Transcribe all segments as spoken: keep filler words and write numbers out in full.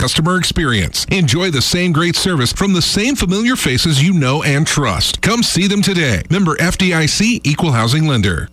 customer experience. Enjoy the same great service from the same familiar faces you know and trust. Come see them today. Member F D I C, Equal Housing Lender.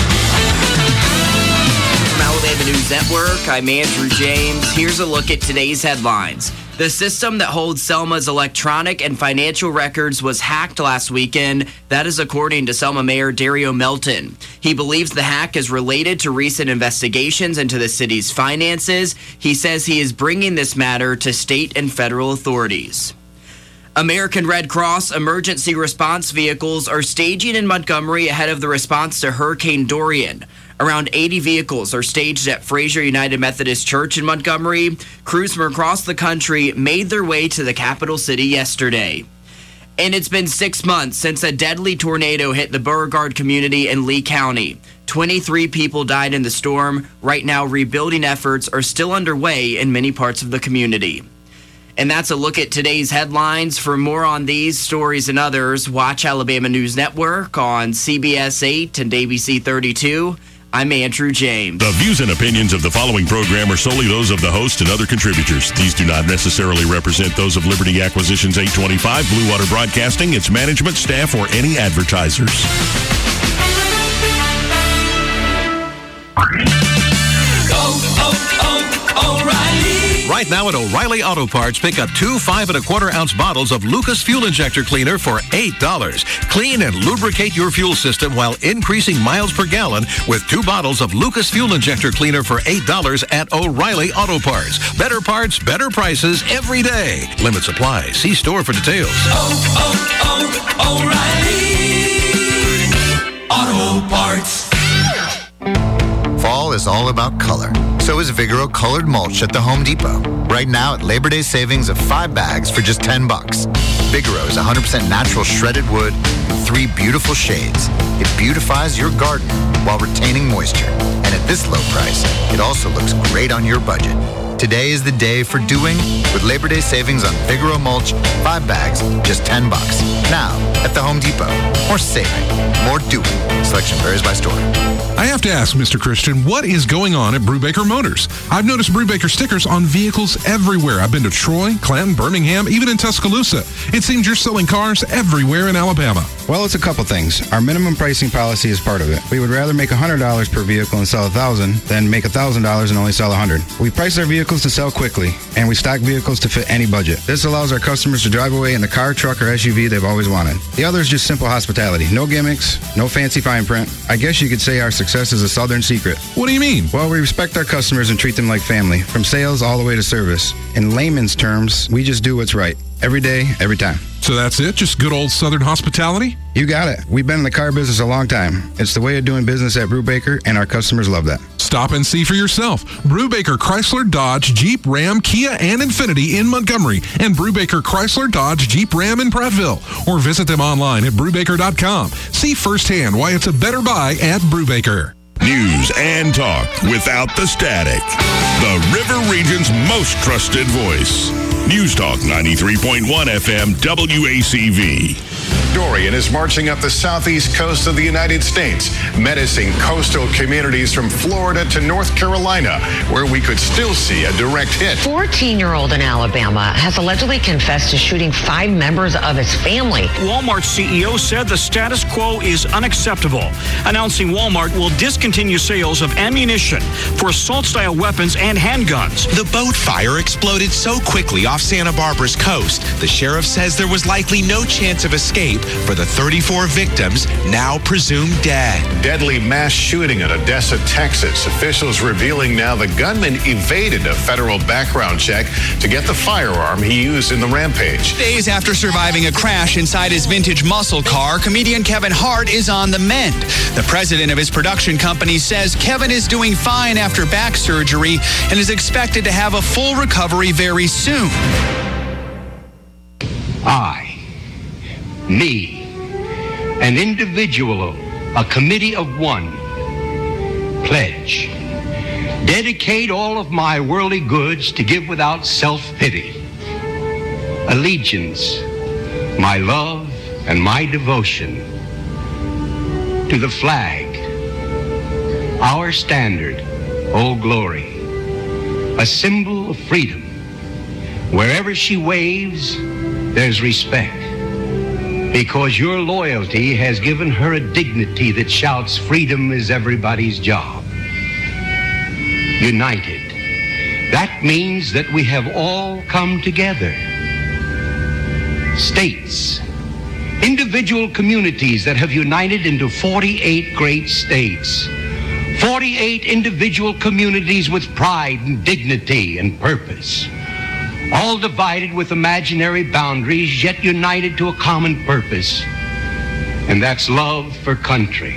From Alabama News Network, I'm Andrew James. Here's a look at today's headlines. The system that holds Selma's electronic and financial records was hacked last weekend. That is according to Selma Mayor Dario Melton. He believes the hack is related to recent investigations into the city's finances. He says he is bringing this matter to state and federal authorities. American Red Cross emergency response vehicles are staging in Montgomery ahead of the response to Hurricane Dorian. Around eighty vehicles are staged at Fraser United Methodist Church in Montgomery. Crews from across the country made their way to the capital city yesterday. And it's been six months since a deadly tornado hit the Beauregard community in Lee County. twenty-three people died in the storm. Right now, rebuilding efforts are still underway in many parts of the community. And that's a look at today's headlines. For more on these stories and others, watch Alabama News Network on C B S eight and A B C thirty-two. I'm Andrew James. The views and opinions of the following program are solely those of the host and other contributors. These do not necessarily represent those of Liberty Acquisitions eight twenty-five, Blue Water Broadcasting, its management, staff, or any advertisers. Go, oh, oh, O'Reilly. Right now at O'Reilly Auto Parts, pick up two five and a quarter ounce bottles of Lucas Fuel Injector Cleaner for eight dollars. Clean and lubricate your fuel system while increasing miles per gallon with two bottles of Lucas Fuel Injector Cleaner for eight dollars at O'Reilly Auto Parts. Better parts, better prices every day. Limits apply. See store for details. Oh, oh, oh, O'Reilly Auto Parts. Fall is all about color. So is Vigoro Colored Mulch at the Home Depot. Right now at Labor Day savings of five bags for just ten bucks. Vigoro is one hundred percent natural shredded wood in three beautiful shades. It beautifies your garden while retaining moisture. And at this low price, it also looks great on your budget. Today is the day for doing with Labor Day savings on Vigoro Mulch, five bags, just ten bucks. Now at the Home Depot. More saving, more doing. Selection varies by store. I have to ask, Mister Christian, what is going on at Brubaker Motors? I've noticed Brubaker stickers on vehicles everywhere. I've been to Troy, Clanton, Birmingham, even in Tuscaloosa. It seems you're selling cars everywhere in Alabama. Well, it's a couple things. Our minimum pricing policy is part of it. We would rather make one hundred dollars per vehicle and sell one thousand dollars than make one thousand dollars and only sell one hundred dollars. We price our vehicles to sell quickly, and we stock vehicles to fit any budget. This allows our customers to drive away in the car, truck, or S U V they've always wanted. The other is just simple hospitality. No gimmicks, no fancy fine print. I guess you could say our success is a Southern secret. What do you mean? Well, we respect our customers and treat them like family, from sales all the way to service. In layman's terms, we just do what's right. Every day, every time. So that's it? Just good old Southern hospitality? You got it. We've been in the car business a long time. It's the way of doing business at Brubaker, and our customers love that. Stop and see for yourself. Brubaker Chrysler, Dodge, Jeep, Ram, Kia, and Infiniti in Montgomery, and Brubaker Chrysler, Dodge, Jeep, Ram in Prattville. Or visit them online at brubaker dot com. See firsthand why it's a better buy at Brubaker. News and talk without the static. The River Region's most trusted voice. News Talk ninety-three point one F M W A C V. Dorian is marching up the southeast coast of the United States, menacing coastal communities from Florida to North Carolina, where we could still see a direct hit. fourteen-year-old in Alabama has allegedly confessed to shooting five members of his family. Walmart C E O said the status quo is unacceptable, announcing Walmart will discontinue sales of ammunition for assault-style weapons and handguns. The boat fire exploded so quickly off Santa Barbara's coast, the sheriff says there was likely no chance of escape for the thirty-four victims, now presumed dead. Deadly mass shooting in Odessa, Texas. Officials revealing now the gunman evaded a federal background check to get the firearm he used in the rampage. Days after surviving a crash inside his vintage muscle car, comedian Kevin Hart is on the mend. The president of his production company says Kevin is doing fine after back surgery and is expected to have a full recovery very soon. I, me, an individual, a committee of one, pledge, dedicate all of my worldly goods to give without self-pity, allegiance, my love and my devotion to the flag, our standard, Old Glory, a symbol of freedom, Wherever she waves, there's respect. Because your loyalty has given her a dignity that shouts, freedom is everybody's job. United. That means that we have all come together. States, individual communities that have united into forty-eight great states. forty-eight individual communities with pride and dignity and purpose. All divided with imaginary boundaries, yet united to a common purpose. And that's love for country.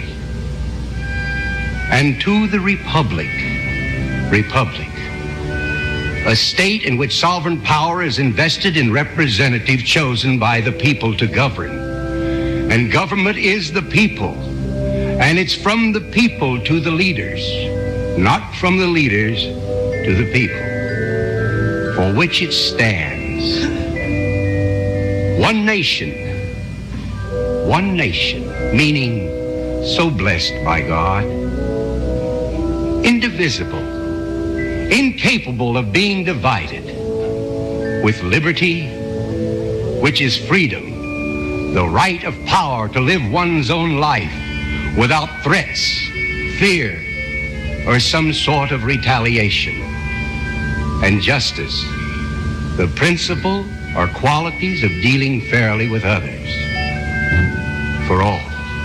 And to the Republic, Republic, a state in which sovereign power is invested in representatives chosen by the people to govern. And government is the people. And it's from the people to the leaders, not from the leaders to the people, for which it stands. One nation, one nation, meaning so blessed by God, indivisible, incapable of being divided, with liberty, which is freedom, the right of power to live one's own life without threats, fear, or some sort of retaliation. And justice, the principle or qualities of dealing fairly with others. For all.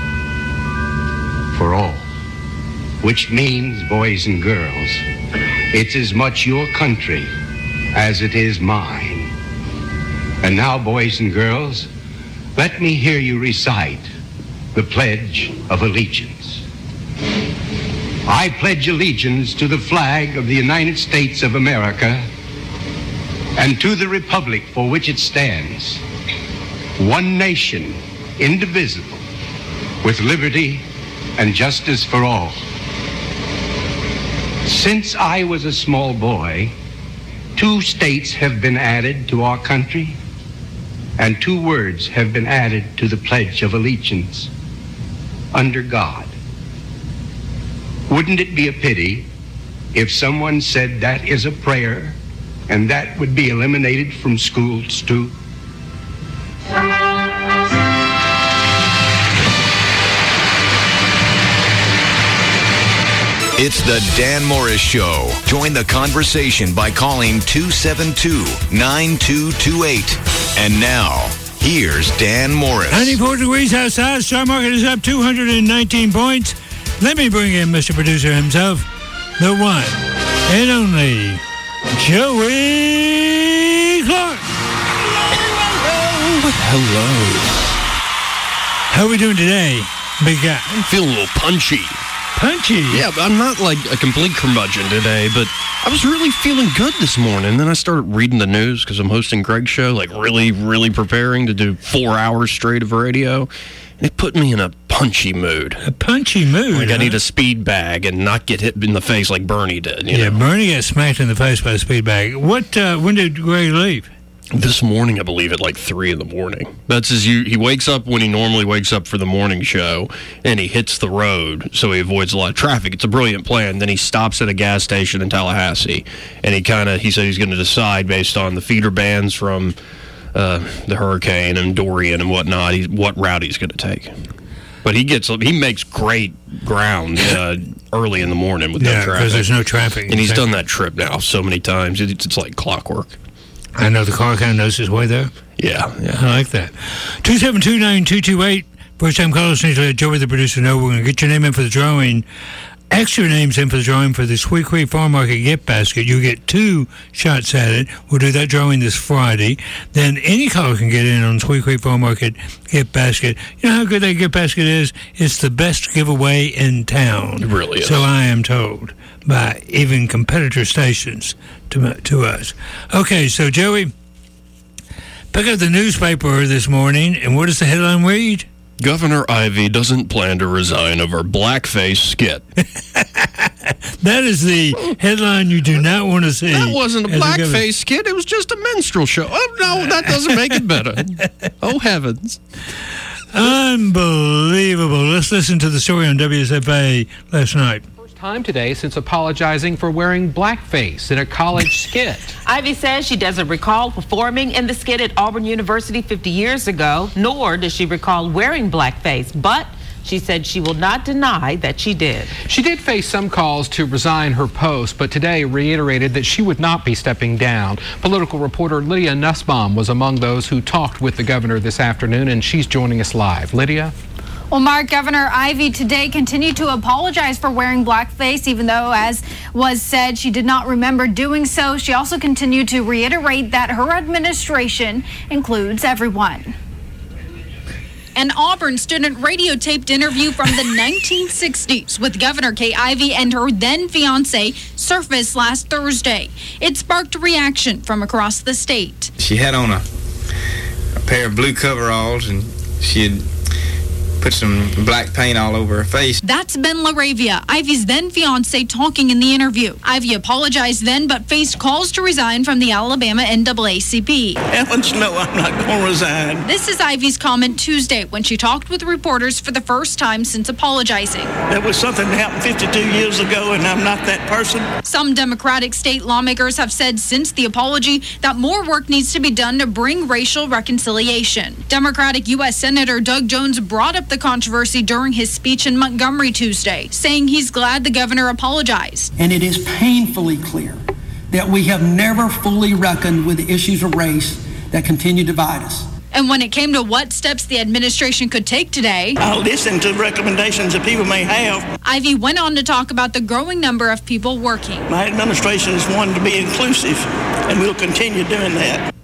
For all. Which means, boys and girls, it's as much your country as it is mine. And now, boys and girls, let me hear you recite the Pledge of Allegiance. I pledge allegiance to the flag of the United States of America and to the republic for which it stands, one nation, indivisible, with liberty and justice for all. Since I was a small boy, two states have been added to our country, and two words have been added to the Pledge of Allegiance: under God. Wouldn't it be a pity if someone said that is a prayer and that would be eliminated from schools too? It's the Dan Morris Show. Join the conversation by calling two seven two, nine two two eight. And now, here's Dan Morris. ninety-four degrees outside. Stock market is up two hundred nineteen points. Let me bring in Mister Producer himself, the one and only Joey Clark. Hello. Hello. How are we doing today, big guy? I'm feeling a little punchy. Punchy? Yeah, but I'm not like a complete curmudgeon today, but I was really feeling good this morning. Then I started reading the news because I'm hosting Greg's show, like really, really preparing to do four hours straight of radio. And it put me in a punchy mood. A punchy mood? Like huh? I need a speed bag and not get hit in the face like Bernie did. You yeah, know? Bernie got smacked in the face by a speed bag. What? Uh, when did Greg leave? This morning, I believe, at like three in the morning. That's his. He wakes up when he normally wakes up for the morning show, and he hits the road so he avoids a lot of traffic. It's a brilliant plan. Then he stops at a gas station in Tallahassee, and he kind of he said he's going to decide based on the feeder bands from uh, the hurricane and Dorian and whatnot, he, what route he's going to take. But he gets he makes great ground uh, early in the morning with yeah, no traffic. because there's no traffic. And he's done that trip now so many times. It's, it's like clockwork. I know the car kind of knows his way there. Yeah, yeah. I like that. two seven two, nine two two eight. First time callers need to let Joey, the producer, know. We're going to get your name in for the drawing. Extra names in for the drawing for the Sweet Creek Farm Market gift basket. You get two shots at it. We'll do that drawing this Friday. Then any caller can get in on Sweet Creek Farm Market gift basket. You know how good that gift basket is? It's the best giveaway in town. It really is. So I am told by even competitor stations to to us. Okay, so Joey, pick up the newspaper this morning, and what does the headline read? Governor Ivey doesn't plan to resign over blackface skit. That is the headline you do not want to see. That wasn't a blackface skit. It was just a minstrel show. Oh, no, that doesn't make it better. Oh, heavens. Unbelievable. Let's listen to the story on W S F A last night. time today since apologizing for wearing blackface in a college skit. Ivy says she doesn't recall performing in the skit at Auburn University fifty years ago, nor does she recall wearing blackface, but she said she will not deny that she did. She did face some calls to resign her post, but today reiterated that she would not be stepping down. Political reporter Lydia Nussbaum was among those who talked with the governor this afternoon, and she's joining us live. Lydia? Well, Mark, Governor Ivy today continued to apologize for wearing blackface, even though, as was said, she did not remember doing so. She also continued to reiterate that her administration includes everyone. An Auburn student radiotaped interview from the nineteen sixties with Governor Kay Ivey and her then fiance surfaced last Thursday. It sparked a reaction from across the state. She had on a, a pair of blue coveralls, and she had put some black paint all over her face. That's Ben LaRavia, Ivy's then fiance, talking in the interview. Ivy apologized then, but faced calls to resign from the Alabama N double A C P. Heavens no, I'm not going to resign. This is Ivy's comment Tuesday when she talked with reporters for the first time since apologizing. That was something that happened fifty-two years ago, and I'm not that person. Some Democratic state lawmakers have said since the apology that more work needs to be done to bring racial reconciliation. Democratic U S Senator Doug Jones brought up the controversy during his speech in Montgomery Tuesday, saying he's glad the governor apologized. And it is painfully clear that we have never fully reckoned with the issues of race that continue to divide us. And when it came to what steps the administration could take today, I'll listen to recommendations that people may have. Ivy went on to talk about the growing number of people working. My administration is one to be inclusive, and we'll continue doing that.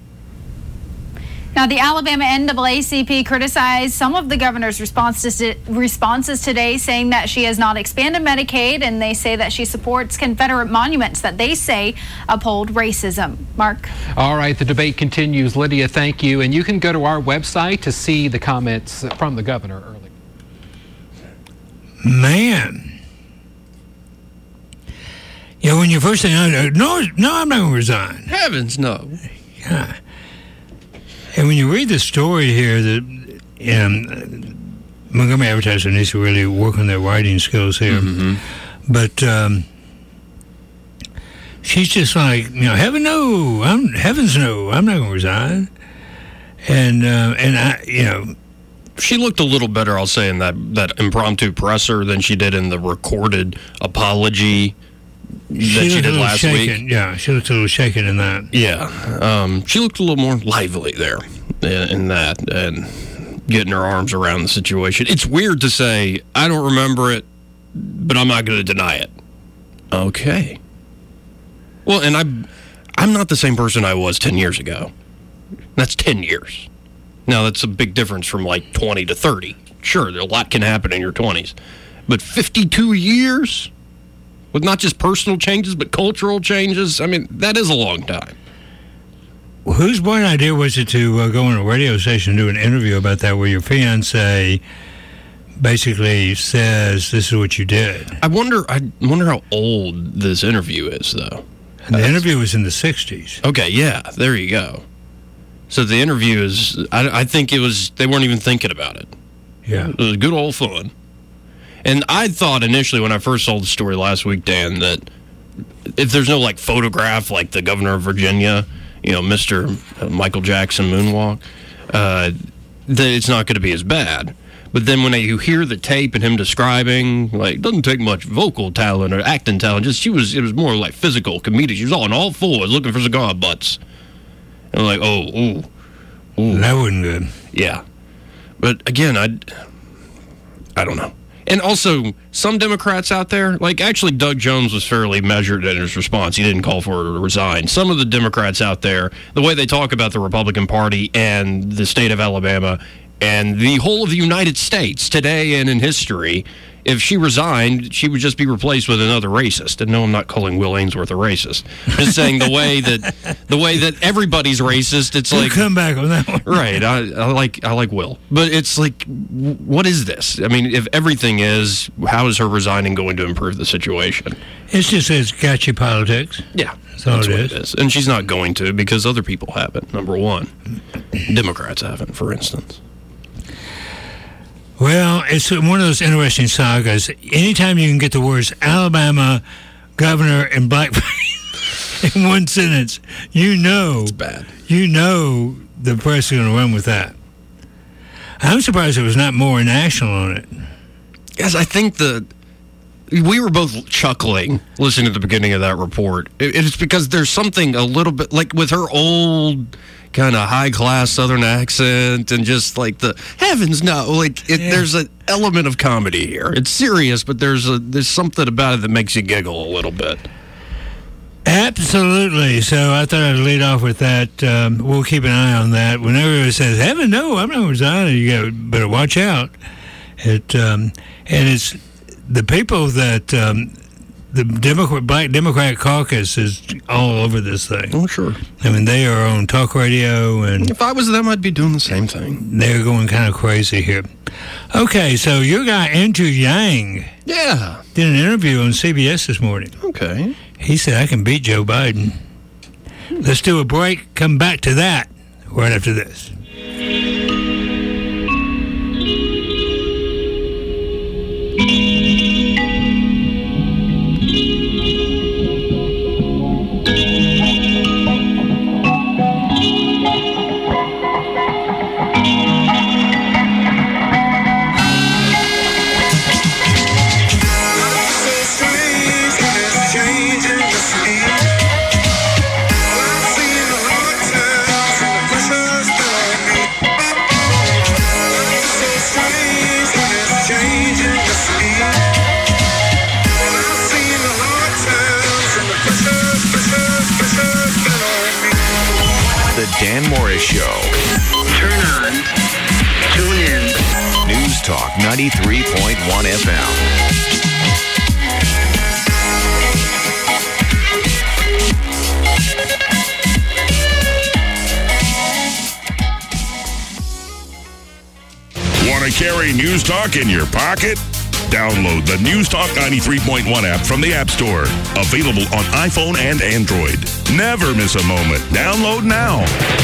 Now, the Alabama N double A C P criticized some of the governor's responses, responses today, saying that she has not expanded Medicaid, and they say that she supports Confederate monuments that they say uphold racism. Mark? All right, the debate continues. Lydia, thank you. And you can go to our website to see the comments from the governor earlier. Man. Yeah, when you first say, no, no, no I'm not going to resign. Heavens, no. Yeah. And when you read the story here, that um, Montgomery Advertiser needs to really work on their writing skills here. Mm-hmm. But um, she's just like, you know, heaven no, I'm heavens no, I'm not going to resign. And uh, and I, you know, she looked a little better, I'll say, in that that impromptu presser than she did in the recorded apology that she, she did last shaken. week. Yeah, she looked a little shaken in that. Yeah, um, she looked a little more lively there in, in that, and getting her arms around the situation. It's weird to say, I don't remember it, but I'm not going to deny it. Okay. Well, and I'm, I'm not the same person I was ten years ago. That's ten years. Now, that's a big difference from like twenty to thirty. Sure, a lot can happen in your twenties. But fifty-two years? With not just personal changes, but cultural changes? I mean, that is a long time. Well, whose bright idea was it to uh, go on a radio station and do an interview about that where your fiancé basically says this is what you did? I wonder I wonder how old this interview is, though. And the interview was in the sixties. Okay, yeah, there you go. So the interview is, I, I think it was, they weren't even thinking about it. Yeah. It was good old fun. And I thought initially when I first saw the story last week, Dan, that if there's no, like, photograph like the governor of Virginia, you know, Mister Michael Jackson moonwalk, uh, that it's not going to be as bad. But then when you hear the tape and him describing, like, it doesn't take much vocal talent or acting talent, just she was, it was more like physical, comedic. She was on all fours looking for cigar butts. And I'm like, oh, ooh, ooh. That wasn't good. Yeah. But again, I, I don't know. And also, some Democrats out there, like actually Doug Jones was fairly measured in his response. He didn't call for her to resign. Some of the Democrats out there, the way they talk about the Republican Party and the state of Alabama and the whole of the United States today and in history, if she resigned, she would just be replaced with another racist. And no, I'm not calling Will Ainsworth a racist. I'm just saying the way that the way that everybody's racist, it's We'll like come back on that one. Right. I, I like I like Will. But it's like, what is this? I mean, if everything is, how is her resigning going to improve the situation? It's just it's catchy politics. Yeah. That's all That's it what is. it is. And she's not going to because other people haven't, number one. Democrats haven't, for instance. Well, it's one of those interesting sagas. Anytime you can get the words Alabama, governor, and blackface in one sentence, you know it's bad. You know the press is going to run with that. I'm surprised there was not more national on it. Yes, I think the we were both chuckling listening to the beginning of that report. It, it's because there's something a little bit like with her old kind of high class Southern accent and just like the heavens no, like it, yeah. There's an element of comedy here. It's serious, but there's a there's something about it that makes you giggle a little bit. Absolutely. So I thought I'd lead off with that. Um, we'll keep an eye on that. Whenever it says heaven no, I'm not resigning, you got better watch out. It um, and it's the people that. Um, The Democrat, Black Democrat Caucus is all over this thing. Oh, sure. I mean, they are on talk radio, and if I was them, I'd be doing the same thing. They're going kind of crazy here. Okay, so your guy Andrew Yang, yeah, did an interview on C B S this morning. Okay, he said I can beat Joe Biden. Let's do a break. Come back to that right after this. Dan Morris Show. Turn on. Tune in. News Talk ninety-three point one F M. Want to carry News Talk in your pocket? Download the News Talk ninety-three point one app from the App Store. Available on iPhone and Android. Never miss a moment. Download now.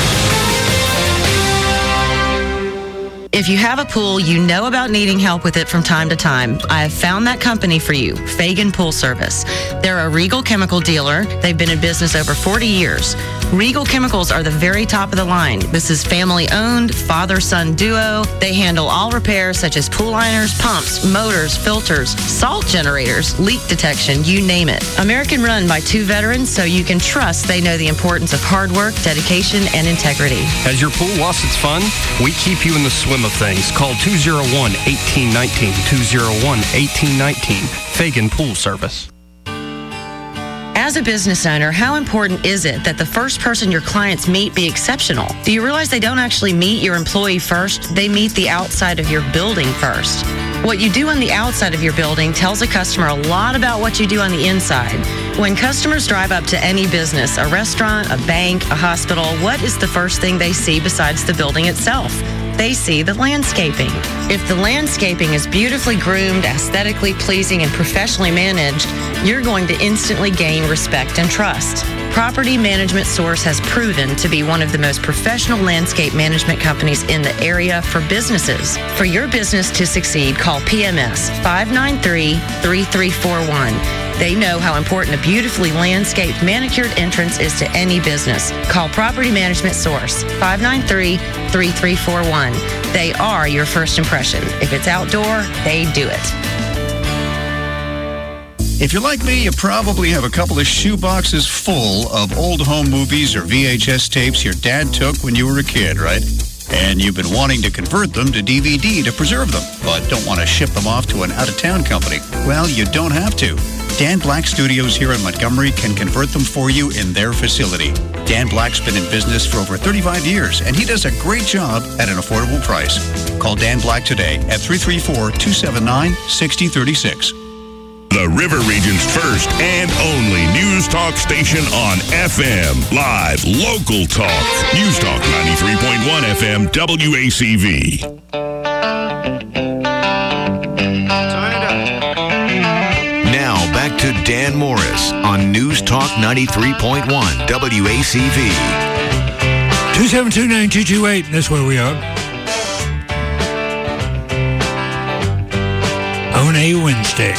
If you have a pool, you know about needing help with it from time to time. I have found that company for you, Fagan Pool Service. They're a Regal chemical dealer. They've been in business over forty years. Regal Chemicals are the very top of the line. This is family-owned, father-son duo. They handle all repairs such as pool liners, pumps, motors, filters, salt generators, leak detection, you name it. American run by two veterans, so you can trust they know the importance of hard work, dedication, and integrity. As your pool lost its fun, we keep you in the swim of things. Call two oh one, one eight one nine, two oh one, one eight one nine, Fagan Pool Service. As a business owner, how important is it that the first person your clients meet be exceptional? Do you realize they don't actually meet your employee first? They meet the outside of your building first. What you do on the outside of your building tells a customer a lot about what you do on the inside. When customers drive up to any business, a restaurant, a bank, a hospital, what is the first thing they see besides the building itself? They see the landscaping. If the landscaping is beautifully groomed, aesthetically pleasing, and professionally managed, you're going to instantly gain respect and trust. Property Management Source has proven to be one of the most professional landscape management companies in the area for businesses. For your business to succeed, call P M S five nine three, three three four one. They know how important a beautifully landscaped, manicured entrance is to any business. Call Property Management Source, five nine three, three three four one. They are your first impression. If it's outdoor, they do it. If you're like me, you probably have a couple of shoe boxes full of old home movies or V H S tapes your dad took when you were a kid, right? And you've been wanting to convert them to D V D to preserve them, but don't want to ship them off to an out-of-town company. Well, you don't have to. Dan Black Studios here in Montgomery can convert them for you in their facility. Dan Black's been in business for over thirty-five years, and he does a great job at an affordable price. Call Dan Black today at three three four, two seven nine, six zero three six. The River Region's first and only news talk station on F M. Live, local talk. News Talk ninety-three point one F M, W A C V. Now back to Dan Morris on News Talk ninety-three point one W A C V. two seven two, nine two two eight, that's where we are. on a Wednesday.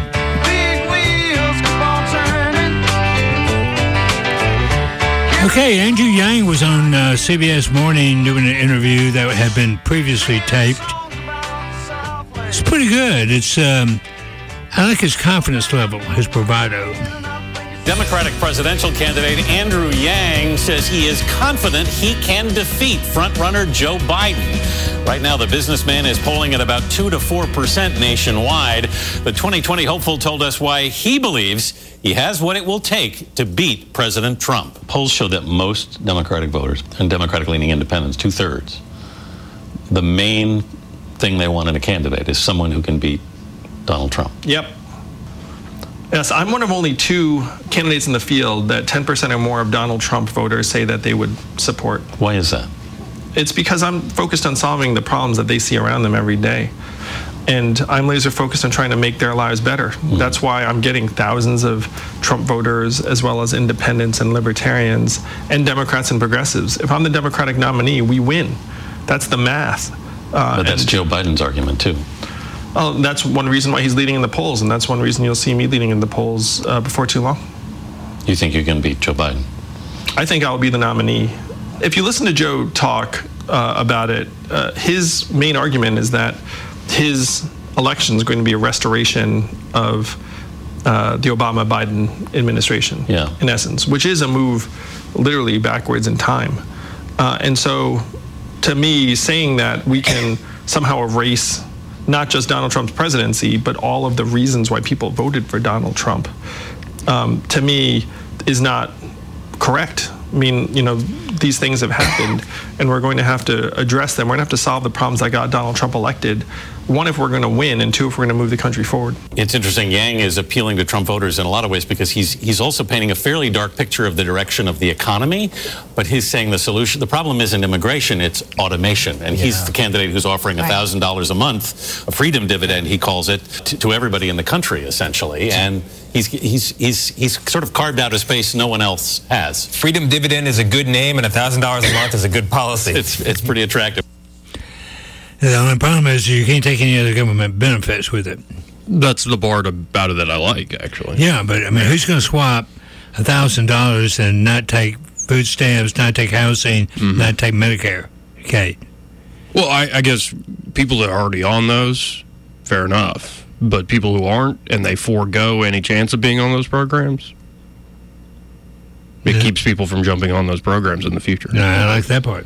Okay, Andrew Yang was on uh, C B S Morning doing an interview that had been previously taped. It's pretty good. It's um, I like his confidence level, his bravado. Democratic presidential candidate Andrew Yang says he is confident he can defeat frontrunner Joe Biden. Right now, the businessman is polling at about two to four percent nationwide. The twenty twenty hopeful told us why he believes he has what it will take to beat President Trump. Polls show that most Democratic voters and Democratic-leaning independents, two-thirds, the main thing they want in a candidate is someone who can beat Donald Trump. Yep. Yes, I'm one of only two candidates in the field that ten percent or more of Donald Trump voters say that they would support. Why is that? It's because I'm focused on solving the problems that they see around them every day. And I'm laser focused on trying to make their lives better. Mm. That's why I'm getting thousands of Trump voters, as well as independents and libertarians and Democrats and progressives. If I'm the Democratic nominee, we win. That's the math. Uh, but that's Joe Biden's argument, too. Oh, that's one reason why he's leading in the polls, and that's one reason you'll see me leading in the polls uh, before too long. You think you can beat Joe Biden? I think I'll be the nominee. If you listen to Joe talk uh, about it, uh, his main argument is that his election is going to be a restoration of uh, the Obama-Biden administration, yeah. in essence, which is a move literally backwards in time. Uh, and so, to me, saying that we can somehow erase not just Donald Trump's presidency, but all of the reasons why people voted for Donald Trump, um, to me, is not correct. I mean, you know, these things have happened, and we're going to have to address them. We're going to have to solve the problems that got Donald Trump elected. One, if we're going to win, and two, if we're going to move the country forward. It's interesting. Yang is appealing to Trump voters in a lot of ways because he's he's also painting a fairly dark picture of the direction of the economy, but he's saying the solution, the problem isn't immigration, it's automation. And yeah. he's the candidate who's offering one thousand dollars a month, a freedom dividend, he calls it, to, to everybody in the country, essentially. And he's, he's, he's, he's sort of carved out a space no one else has. Freedom dividend is a good name, and one thousand dollars a month is a good policy. It's, it's pretty attractive. The only problem is you can't take any other government benefits with it. That's the part about it that I like, actually. Yeah, but I mean, who's going to swap one thousand dollars and not take food stamps, not take housing, mm-hmm. not take Medicare? Okay. Well, I, I guess people that are already on those, fair enough. But people who aren't and they forego any chance of being on those programs, it yeah. keeps people from jumping on those programs in the future. No, I like that part.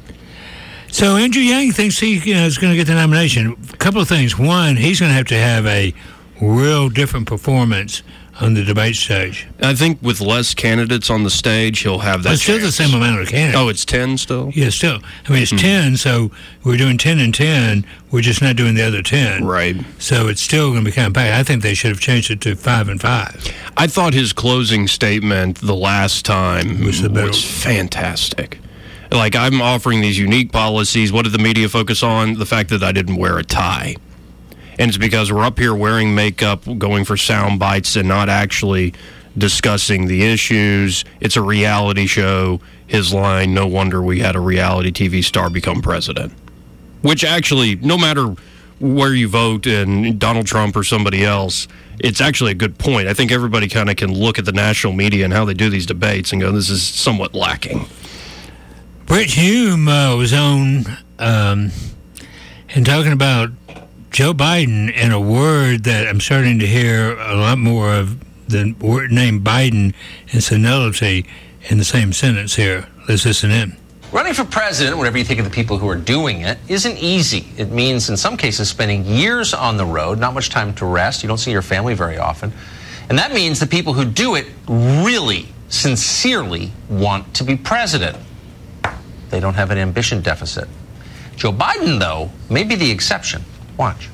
So Andrew Yang thinks he you know, is going to get the nomination. A couple of things. One, he's going to have to have a real different performance on the debate stage. I think with less candidates on the stage, he'll have that. But it's still the same amount of candidates. Oh, it's ten still? Yeah, still. I mean, it's mm-hmm. ten, so we're doing ten and ten. We're just not doing the other ten. Right. So it's still going to be kind of packed. I think they should have changed it to five and five. I thought his closing statement the last time was, was fantastic. Like, I'm offering these unique policies. What did the media focus on? The fact that I didn't wear a tie. And it's because we're up here wearing makeup, going for sound bites, and not actually discussing the issues. It's a reality show. His line, no wonder we had a reality T V star become president. Which actually, no matter where you vote, and Donald Trump or somebody else, it's actually a good point. I think everybody kind of can look at the national media and how they do these debates and go, this is somewhat lacking. Brit Hume uh, was on um, and talking about Joe Biden and a word that I'm starting to hear a lot more of, the word name Biden and senility in the same sentence here. Let's listen in. Running for president, whatever you think of the people who are doing it, isn't easy. It means, in some cases, spending years on the road, not much time to rest. You don't see your family very often. And that means the people who do it really, sincerely want to be president. They don't have an ambition deficit. Joe Biden, though, may be the exception. Watch.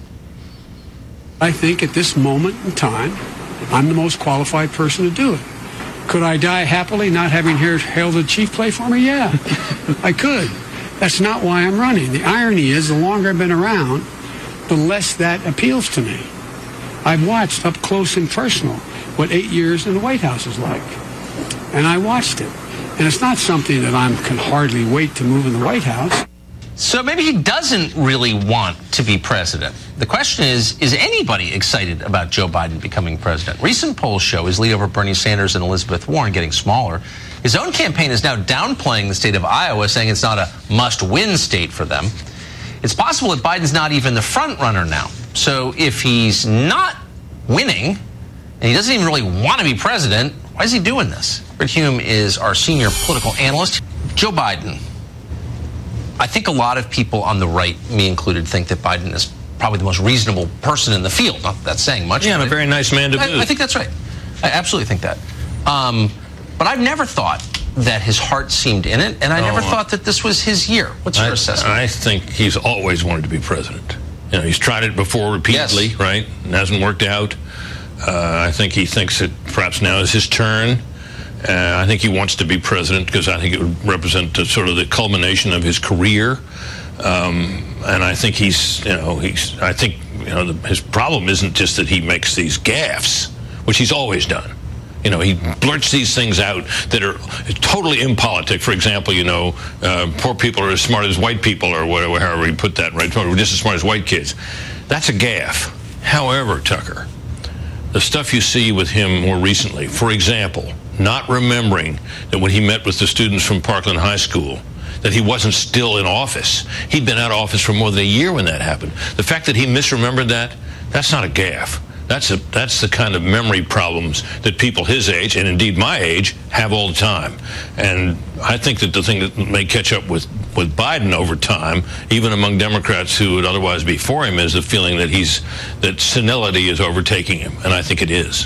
I think at this moment in time, I'm the most qualified person to do it. Could I die happily not having heard Harold Chief play for me? Yeah, I could. That's not why I'm running. The irony is, the longer I've been around, the less that appeals to me. I've watched up close and personal what eight years in the White House is like. And I watched it. And it's not something that I can hardly wait to move in the White House. So maybe he doesn't really want to be president. The question is, is anybody excited about Joe Biden becoming president? Recent polls show his lead over Bernie Sanders and Elizabeth Warren getting smaller. His own campaign is now downplaying the state of Iowa, saying it's not a must-win state for them. It's possible that Biden's not even the front runner now. So if he's not winning, and he doesn't even really want to be president, why is he doing this? Brit Hume is our senior political analyst. Joe Biden. I think a lot of people on the right, me included, think that Biden is probably the most reasonable person in the field. Not that that's saying much. Yeah, and a very nice man to boot. I, I think that's right. I absolutely think that. Um, but I've never thought that his heart seemed in it, and I never Oh. thought that this was his year. What's your I, assessment? I think he's always wanted to be president. You know, he's tried it before repeatedly, Yes. right? It hasn't worked out. Uh, I think he thinks that perhaps now is his turn. Uh, I think he wants to be president because I think it would represent the, sort of the culmination of his career. Um, and I think he's, you know, he's. I think you know the, his problem isn't just that he makes these gaffes, which he's always done. You know, he blurts these things out that are totally impolitic. For example, you know, uh, poor people are as smart as white people, or whatever, however you put that, right? We're just as smart as white kids. That's a gaffe. However, Tucker, the stuff you see with him more recently, for example, not remembering that when he met with the students from Parkland High School, that he wasn't still in office. He'd been out of office for more than a year when that happened. The fact that he misremembered that, that's not a gaffe. That's a that's the kind of memory problems that people his age, and indeed my age, have all the time. And I think that the thing that may catch up with, with Biden over time, even among Democrats who would otherwise be for him, is the feeling that he's that senility is overtaking him. And I think it is.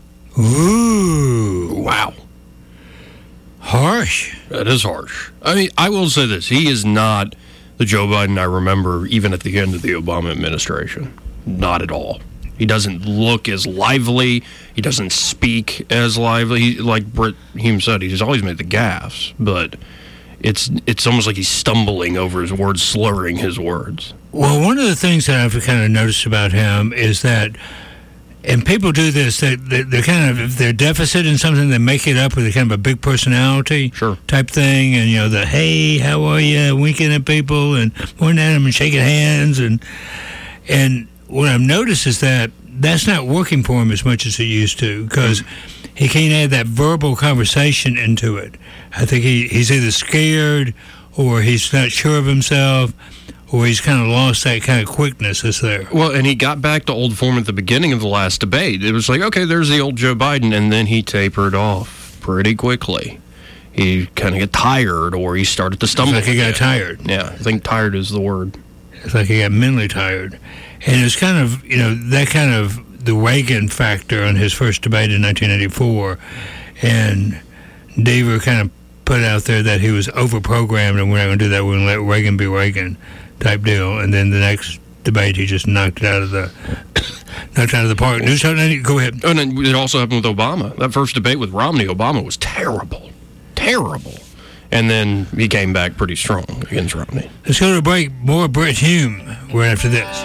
Ooh. Wow. Harsh. That is harsh. I mean, I will say this. He is not the Joe Biden I remember even at the end of the Obama administration. Not at all. He doesn't look as lively. He doesn't speak as lively. He, like Brit Hume said, he's always made the gaffes, but it's it's almost like he's stumbling over his words, slurring his words. Well, one of the things that I've kind of noticed about him is that, and people do this, they, they, they're kind of, if they're deficit in something, they make it up with a kind of a big personality sure. type thing. And, you know, the, hey, how are you, winking at people and pointing at them and shaking hands. And, and what I've noticed is that that's not working for him as much as it used to, because he can't add that verbal conversation into it. I think he, he's either scared or he's not sure of himself, or he's kind of lost that kind of quickness that's there. Well, and he got back to old form at the beginning of the last debate. It was like, okay, there's the old Joe Biden, and then he tapered off pretty quickly. He kind of got tired, or he started to stumble. It's like he got tired. Yeah, I think tired is the word. It's like he got mentally tired. And it's kind of, you know, that kind of the Reagan factor on his first debate in nineteen eighty-four. And Deaver kind of put out there that he was overprogrammed and we're not going to do that. We're going to let Reagan be Reagan type deal. And then the next debate, he just knocked it out of the knocked it out of the park. News, go ahead. And then it also happened with Obama. That first debate with Romney, Obama was terrible. Terrible. And then he came back pretty strong against Romney. Let's go to a break. More Brit Hume right after this.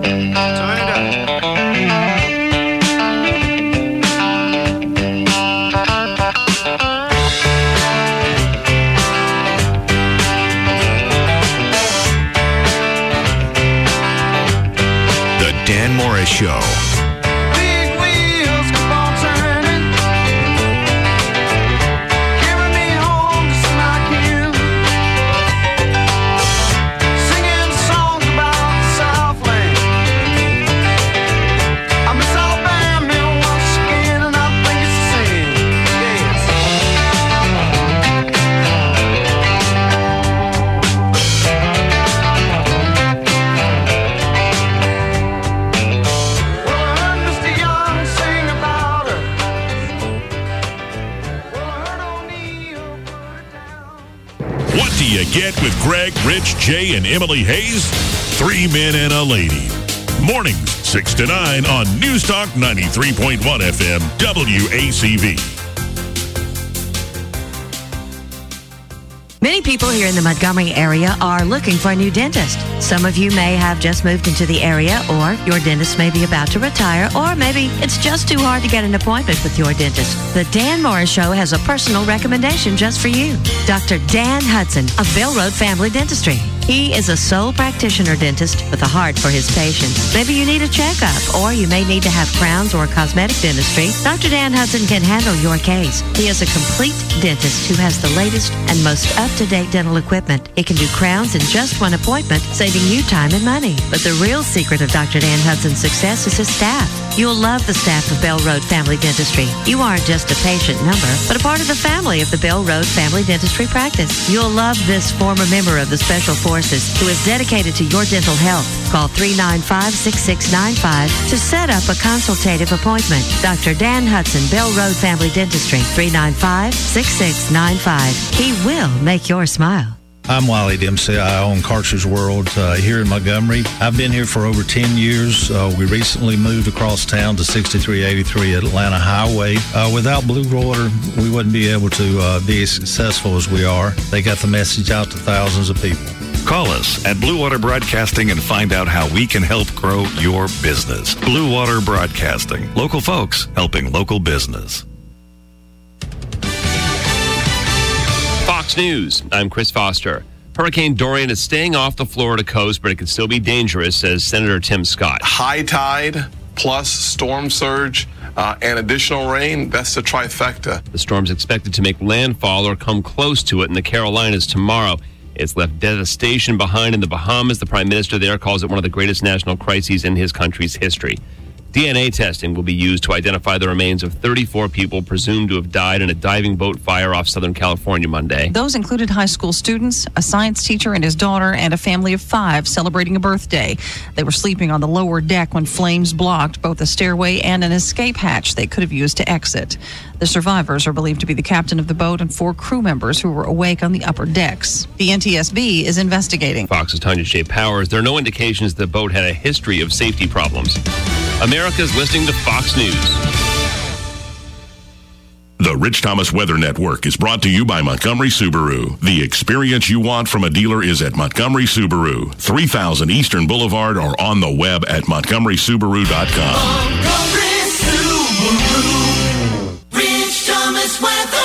The Dan Morris Show. Get with Greg, Rich, Jay, and Emily Hayes. Three men and a lady. Mornings, six to nine on News Talk ninety-three point one F M, W A C V. Many people here in the Montgomery area are looking for a new dentist. Some of you may have just moved into the area, or your dentist may be about to retire, or maybe it's just too hard to get an appointment with your dentist. The Dan Morris Show has a personal recommendation just for you. Doctor Dan Hudson of Bell Road Family Dentistry. He is a sole practitioner dentist with a heart for his patients. Maybe you need a checkup, or you may need to have crowns or cosmetic dentistry. Doctor Dan Hudson can handle your case. He is a complete dentist who has the latest and most up-to-date dental equipment. He can do crowns in just one appointment, saving you time and money. But the real secret of Doctor Dan Hudson's success is his staff. You'll love the staff of Bell Road Family Dentistry. You aren't just a patient number, but a part of the family of the Bell Road Family Dentistry practice. You'll love this former member of the Special Forces who is dedicated to your dental health. Call three nine five, six six nine five to set up a consultative appointment. Doctor Dan Hudson, Bell Road Family Dentistry, three nine five, six six nine five. He will make your smile. I'm Wiley Dempsey. I own Karcher's World uh, here in Montgomery. I've been here for over ten years. Uh, we recently moved across town to sixty-three eighty-three Atlanta Highway. Uh, without Blue Water, we wouldn't be able to uh, be as successful as we are. They got the message out to thousands of people. Call us at Blue Water Broadcasting and find out how we can help grow your business. Blue Water Broadcasting. Local folks helping local business. Fox News, I'm Chris Foster. Hurricane Dorian is staying off the Florida coast, but it can still be dangerous, says Senator Tim Scott. High tide plus storm surge uh, and additional rain, that's the trifecta. The storm's expected to make landfall or come close to it in the Carolinas tomorrow. It's left devastation behind in the Bahamas. The prime minister there calls it one of the greatest national crises in his country's history. D N A testing will be used to identify the remains of thirty-four people presumed to have died in a diving boat fire off Southern California Monday. Those included high school students, a science teacher and his daughter, and a family of five celebrating a birthday. They were sleeping on the lower deck when flames blocked both a stairway and an escape hatch they could have used to exit. The survivors are believed to be the captain of the boat and four crew members who were awake on the upper decks. The N T S B is investigating. Fox's Tanya J. Powers, there are no indications the boat had a history of safety problems. America's listening to Fox News. The Rich Thomas Weather Network is brought to you by Montgomery Subaru. The experience you want from a dealer is at Montgomery Subaru, three thousand Eastern Boulevard, or on the web at montgomery subaru dot com. Montgomery Subaru, Rich Thomas Weather.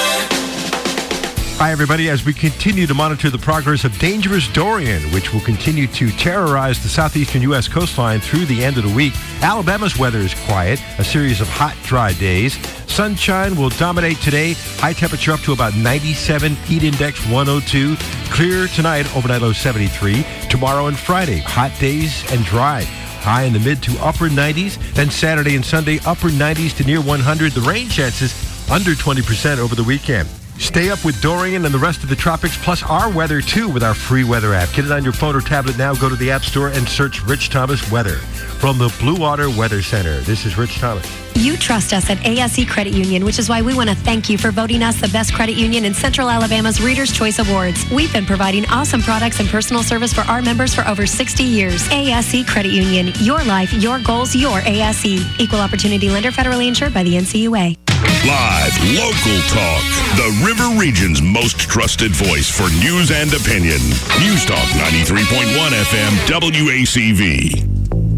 Hi, everybody. As we continue to monitor the progress of Dangerous Dorian, which will continue to terrorize the southeastern U S coastline through the end of the week, Alabama's weather is quiet, a series of hot, dry days. Sunshine will dominate today. High temperature up to about ninety-seven, heat index one oh two. Clear tonight, overnight low seventy-three. Tomorrow and Friday, hot days and dry. High in the mid to upper nineties. Then Saturday and Sunday, upper nineties to near one hundred. The rain chances under twenty percent over the weekend. Stay up with Dorian and the rest of the tropics, plus our weather, too, with our free weather app. Get it on your phone or tablet now. Go to the App Store and search Rich Thomas Weather. From the Blue Water Weather Center, this is Rich Thomas. You trust us at A S E Credit Union, which is why we want to thank you for voting us the best credit union in Central Alabama's Reader's Choice Awards. We've been providing awesome products and personal service for our members for over sixty years. A S E Credit Union, your life, your goals, your A S E. Equal Opportunity Lender, federally insured by the N C U A. Live, local talk. The River Region's most trusted voice for news and opinion. News Talk ninety-three point one F M W A C V.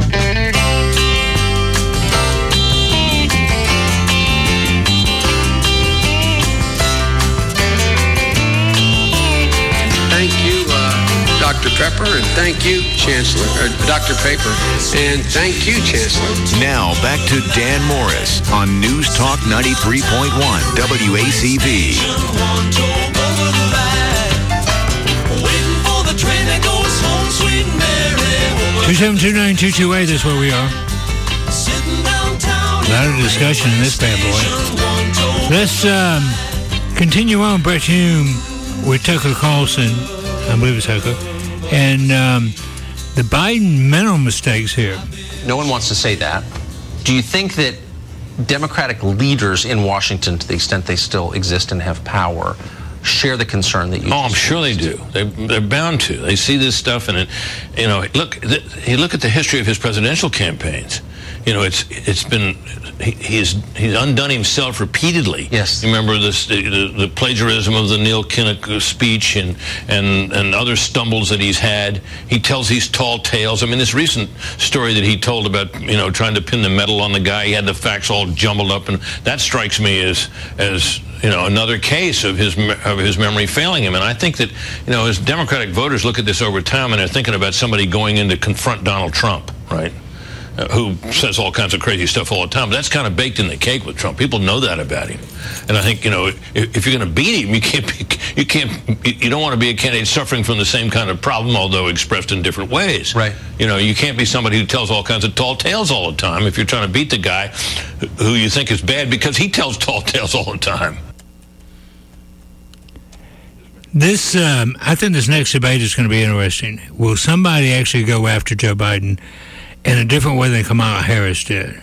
Thank you, uh, Doctor Pepper, and thank you, Chancellor, or Doctor Paper, and thank you, Chancellor. Now back to Dan Morris on News Talk ninety-three point one W A C V. two seven two nine two two eight, that's where we are. A lot of discussion in this bad boy. Let's um, continue on, Brett Hume, with Tucker Carlson, I believe it's Tucker, and um, the Biden mental mistakes here. No one wants to say that. Do you think that Democratic leaders in Washington, to the extent they still exist and have power, share the concern that you? Oh, I'm sure they do. They, they're bound to. They see this stuff, and it, you know, look. The, you look at the history of his presidential campaigns. You know, it's it's been he, he's he's undone himself repeatedly. Yes. You remember this the, the plagiarism of the Neil Kinnock speech and and and other stumbles that he's had. He tells these tall tales. I mean, this recent story that he told about, you know, trying to pin the medal on the guy. He had the facts all jumbled up, and that strikes me as as you know, another case of his of his memory failing him. And I think that, you know, as Democratic voters look at this over time and they're thinking about somebody going in to confront Donald Trump, right, uh, who says all kinds of crazy stuff all the time. But that's kind of baked in the cake with Trump. People know that about him. And I think, you know, if, if you're going to beat him, you can't be, you can't you don't want to be a candidate suffering from the same kind of problem, although expressed in different ways. Right. You know, you can't be somebody who tells all kinds of tall tales all the time if you're trying to beat the guy who you think is bad because he tells tall tales all the time. This, um, I think this next debate is going to be interesting. Will somebody actually go after Joe Biden in a different way than Kamala Harris did?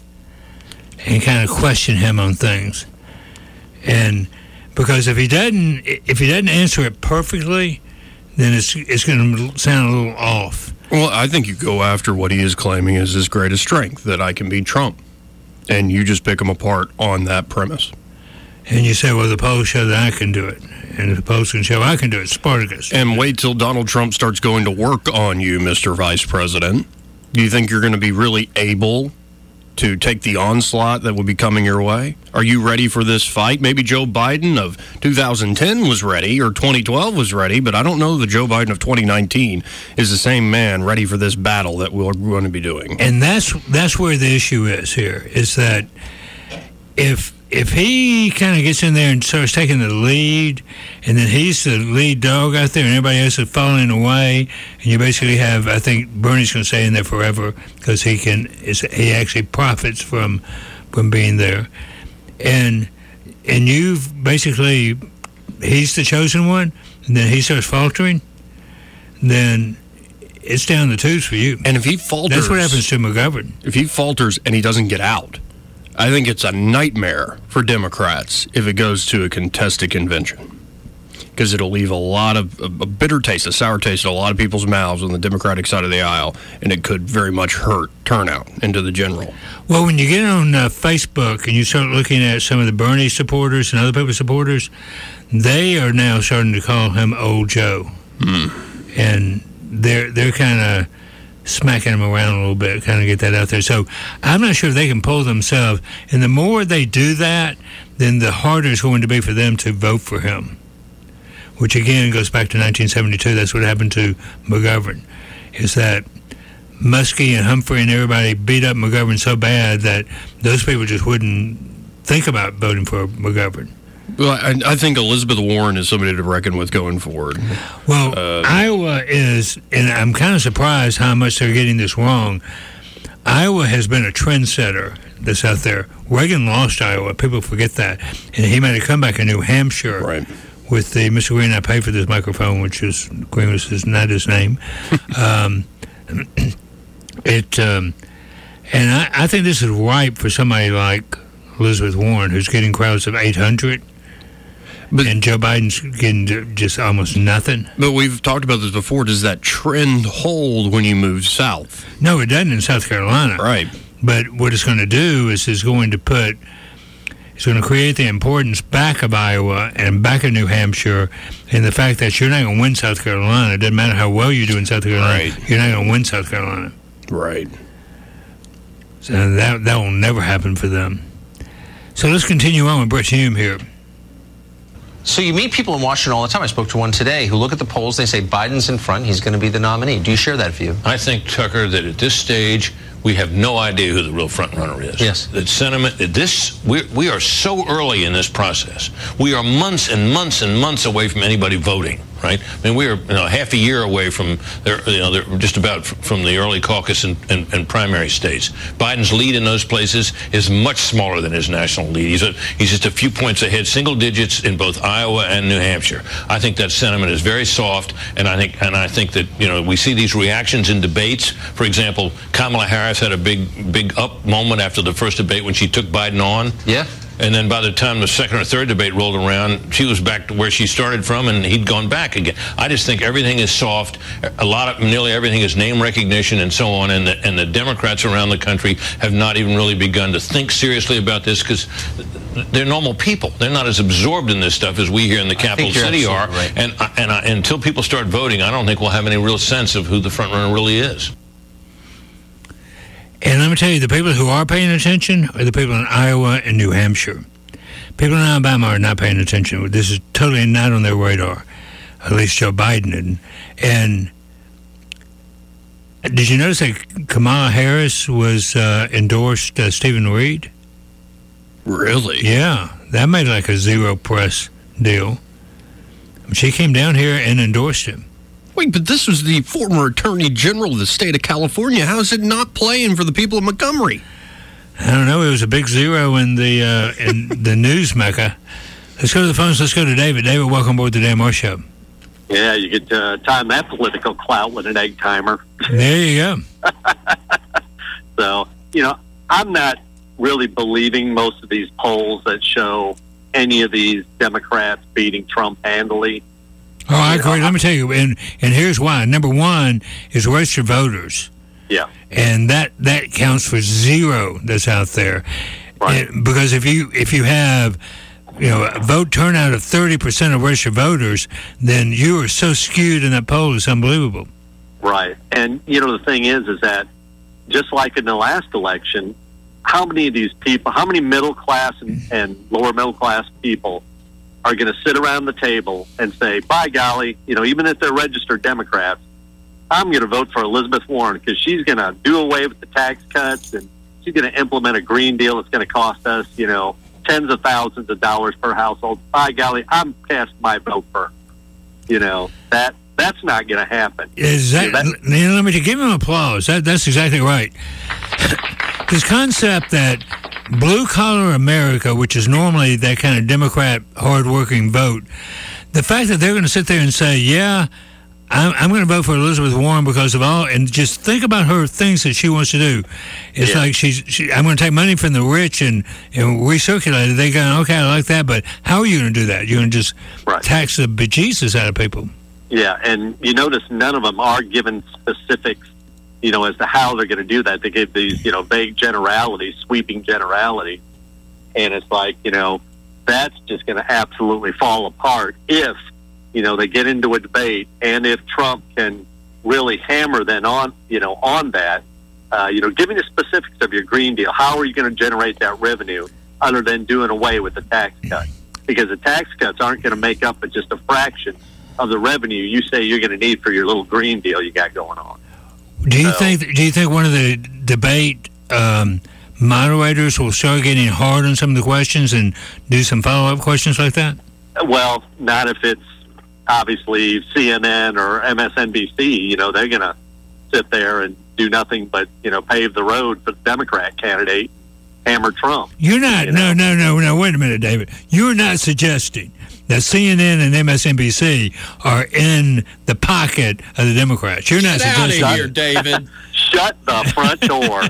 And kind of question him on things. And because if he doesn't, if he doesn't answer it perfectly, then it's it's going to sound a little off. Well, I think you go after what he is claiming is his greatest strength, that I can beat Trump. And you just pick him apart on that premise. And you say, well, the polls show that I can do it. And if the polls can show I can do it, Spartacus. And wait till Donald Trump starts going to work on you, Mister Vice President. Do you think you're going to be really able to take the onslaught that will be coming your way? Are you ready for this fight? Maybe Joe Biden of two thousand ten was ready, or twenty twelve was ready, but I don't know that Joe Biden of twenty nineteen is the same man ready for this battle that we're going to be doing. And that's that's where the issue is here, is that if if he kind of gets in there and starts taking the lead, and then he's the lead dog out there and everybody else is falling away, and you basically have, I think Bernie's going to stay in there forever because he can, he actually profits from from being there. And and you've basically, he's the chosen one, and then he starts faltering, then it's down the tubes for you. And if he falters, that's what happens to McGovern. If he falters and he doesn't get out, I think it's a nightmare for Democrats if it goes to a contested convention, because it'll leave a lot of a, a bitter taste, a sour taste in a lot of people's mouths on the Democratic side of the aisle, and it could very much hurt turnout into the general. Well, when you get on uh, Facebook and you start looking at some of the Bernie supporters and other people's supporters, they are now starting to call him Old Joe. Mm. And they're they're kind of smacking him around a little bit, kind of get that out there. So I'm not sure if they can pull themselves. And the more they do that, then the harder it's going to be for them to vote for him, which again goes back to nineteen seventy-two. That's what happened to McGovern, is that Muskie and Humphrey and everybody beat up McGovern so bad that those people just wouldn't think about voting for McGovern. Well, I, I think Elizabeth Warren is somebody to reckon with going forward. Well, uh, Iowa is, and I'm kind of surprised how much they're getting this wrong. Iowa has been a trendsetter that's out there. Reagan lost Iowa. People forget that. And he made a comeback in New Hampshire. Right. With the Mister Green, I paid for this microphone, which is, Green is not his name. um, it, um, and I, I think this is ripe for somebody like Elizabeth Warren, who's getting crowds of eight hundred. But, and Joe Biden's getting just almost nothing. But we've talked about this before. Does that trend hold when you move south? No, it doesn't in South Carolina. Right. But what it's going to do is it's going to put, it's going to create the importance back of Iowa and back of New Hampshire, and the fact that you're not going to win South Carolina. It doesn't matter how well you do in South Carolina. Right. You're not going to win South Carolina. Right. So that that will never happen for them. So let's continue on with Brett Hume here. So you meet people in Washington all the time. I spoke to one today who look at the polls. They say Biden's in front. He's going to be the nominee. Do you share that view? I think, Tucker, that at this stage, we have no idea who the real front runner is. Yes. That sentiment, that this, we we are so early in this process. We are months and months and months away from anybody voting, right? I mean, we are, you know, half a year away from, their, you know, they're just about from the early caucus and, and, and primary states. Biden's lead in those places is much smaller than his national lead. He's, a, he's just a few points ahead, single digits in both Iowa and New Hampshire. I think that sentiment is very soft, and I think, and I think that, you know, we see these reactions in debates. For example, Kamala Harris had a big, big up moment after the first debate when she took Biden on. Yeah. And then by the time the second or third debate rolled around, she was back to where she started from, and he'd gone back again. I just think everything is soft. A lot of, nearly everything is name recognition and so on. And the, and the Democrats around the country have not even really begun to think seriously about this because they're normal people. They're not as absorbed in this stuff as we here in the capital city are. Right. And and I, until people start voting, I don't think we'll have any real sense of who the front runner really is. And let me tell you, the people who are paying attention are the people in Iowa and New Hampshire. People in Alabama are not paying attention. This is totally not on their radar. At least Joe Biden didn't. And did you notice that Kamala Harris was uh, endorsed uh, Stephen Reed? Really? Yeah, that made like a zero press deal. She came down here and endorsed him. Wait, but this was the former Attorney General of the state of California. How is it not playing for the people of Montgomery? I don't know. It was a big zero in the uh, in the news mecca. Let's go to the phones. Let's go to David. David, welcome aboard the Dan Moore Show. Yeah, you could uh, time that political clout with an egg timer. There you go. So, you know, I'm not really believing most of these polls that show any of these Democrats beating Trump handily. Oh, I agree. Let me tell you, and and here's why. Number one is registered voters. Yeah. And that, that counts for zero that's out there. Right. And because if you if you have, you know, a vote turnout of thirty percent of registered voters, then you are so skewed in that poll, it's unbelievable. Right. And, you know, the thing is, is that just like in the last election, how many of these people, how many middle class and, and lower middle class people are going to sit around the table and say, by golly, you know, even if they're registered Democrats, I'm going to vote for Elizabeth Warren because she's going to do away with the tax cuts and she's going to implement a Green Deal that's going to cost us, you know, tens of thousands of dollars per household. By golly, I'm casting my vote for her. You know, that that's not going to happen. Is that, that you know, let me give him applause. That, that's exactly right. This concept that blue-collar America, which is normally that kind of Democrat hard-working vote, the fact that they're going to sit there and say, yeah, I'm, I'm going to vote for Elizabeth Warren because of all, and just think about her things that she wants to do. It's Yeah. like she's, she, I'm going to take money from the rich and, and recirculate it. They're going, okay, I like that, but how are you going to do that? You're going to just tax the bejesus out of people. Yeah, and you notice none of them are given specifics, you know, as to how they're going to do that. They give these, you know, vague generalities, sweeping generalities, and it's like, you know, that's just going to absolutely fall apart if, you know, they get into a debate, and if Trump can really hammer then on, you know, on that, uh, you know, give me the specifics of your Green Deal. How are you going to generate that revenue other than doing away with the tax cut? Because the tax cuts aren't going to make up but just a fraction of the revenue you say you're going to need for your little Green Deal you got going on. Do you So- think? Do you think one of the debate um, moderators will start getting hard on some of the questions and do some follow-up questions like that? Well, not if it's obviously C N N or M S N B C. You know, they're going to sit there and do nothing but, you know, pave the road for the Democrat candidate, hammer Trump. You're not. No, no, no, no. Wait a minute, David. You're not suggesting that C N N and M S N B C are in the pocket of the Democrats. You're not Get out of suggesting here, David. Shut the front door.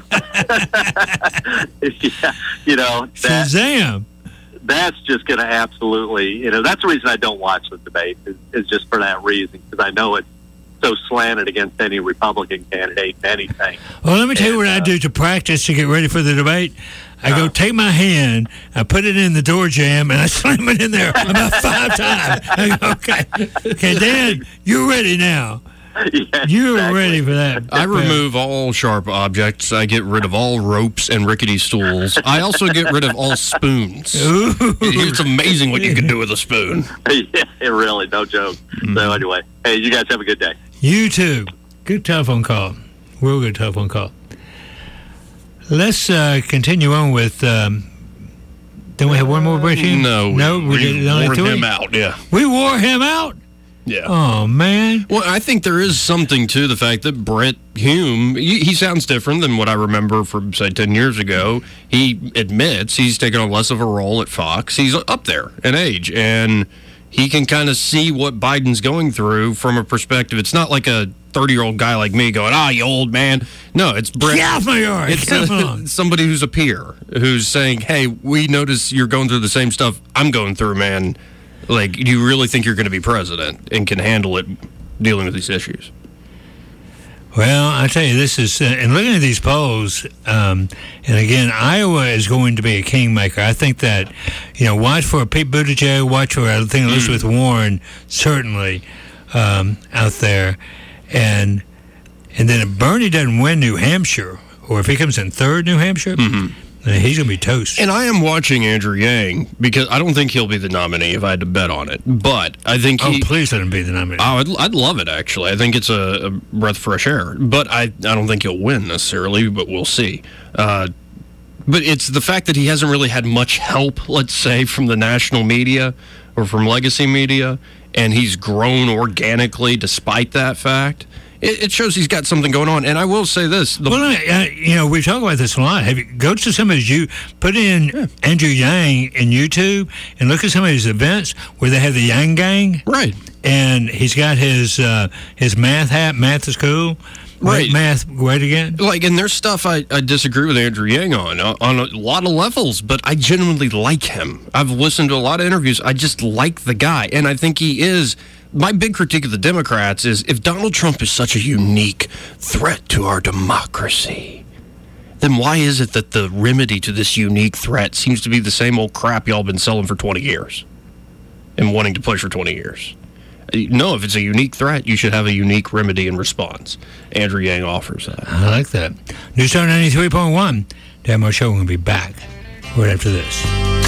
Yeah, you know, that, Shazam. that's just going to absolutely, you know, that's the reason I don't watch the debate is, is just for that reason, because I know it's so slanted against any Republican candidate and anything. Well, let me tell you what I do to practice to get ready for the debate. I go take my hand, I put it in the door jamb, and I slam it in there about five times. I go, okay, okay, Dan, you're ready now. Yeah, You're exactly. ready for that. I remove all sharp objects. I get rid of all ropes and rickety stools. I also get rid of all spoons. Ooh. It's amazing what you can do with a spoon. Yeah, it really, no joke. Mm-hmm. So anyway, hey, you guys have a good day. You too. Good telephone call. Real good telephone call. Let's uh, continue on with. Um, don't we have one more break in? No, we, no, we, we did only wore three? him out. Yeah, We wore him out. yeah. Oh man. Well, I think there is something to the fact that Brett Hume, he, he sounds different than what I remember from, say, ten years ago. He admits he's taken on less of a role at Fox. He's up there in age, and he can kind of see what Biden's going through from a perspective. It's not like a thirty-year-old guy like me going, ah, you old man. No, it's Brett. Get off my yard. It's Come a- on. somebody who's a peer, who's saying, hey, we notice you're going through the same stuff I'm going through, man. Like, do you really think you're going to be president and can handle it dealing with these issues? Well, I tell you, this is, uh, and looking at these polls, um, and again, Iowa is going to be a kingmaker. I think that, you know, watch for Pete Buttigieg, watch for, I think, Elizabeth Warren, certainly um, out there. And and then if Bernie doesn't win New Hampshire, or if he comes in third New Hampshire, he's going to be toast. And I am watching Andrew Yang because I don't think he'll be the nominee if I had to bet on it. But I think he... Oh, please let him be the nominee. Oh, I'd, I'd love it, actually. I think it's a, a breath of fresh air. But I, I don't think he'll win necessarily, but we'll see. Uh, but it's the fact that he hasn't really had much help, let's say, from the national media or from legacy media, and he's grown organically despite that fact. It shows he's got something going on. And I will say this. The well, uh, you know, we talk about this a lot. Have you, go to some of his, you put in yeah. Andrew Yang in YouTube and look at some of his events where they have the Yang Gang. Right. And he's got his uh, his math hat. Math is cool. Right. Math, great again. Like, and there's stuff I, I disagree with Andrew Yang on, uh, on a lot of levels, but I genuinely like him. I've listened to a lot of interviews. I just like the guy. And I think he is... My big critique of the Democrats is if Donald Trump is such a unique threat to our democracy, then why is it that the remedy to this unique threat seems to be the same old crap y'all been selling for twenty years and wanting to push for twenty years? No, if it's a unique threat, you should have a unique remedy and response. Andrew Yang offers that. I like that. News Talk ninety-three point one. Dan Moore Show, we're going to be back right after this.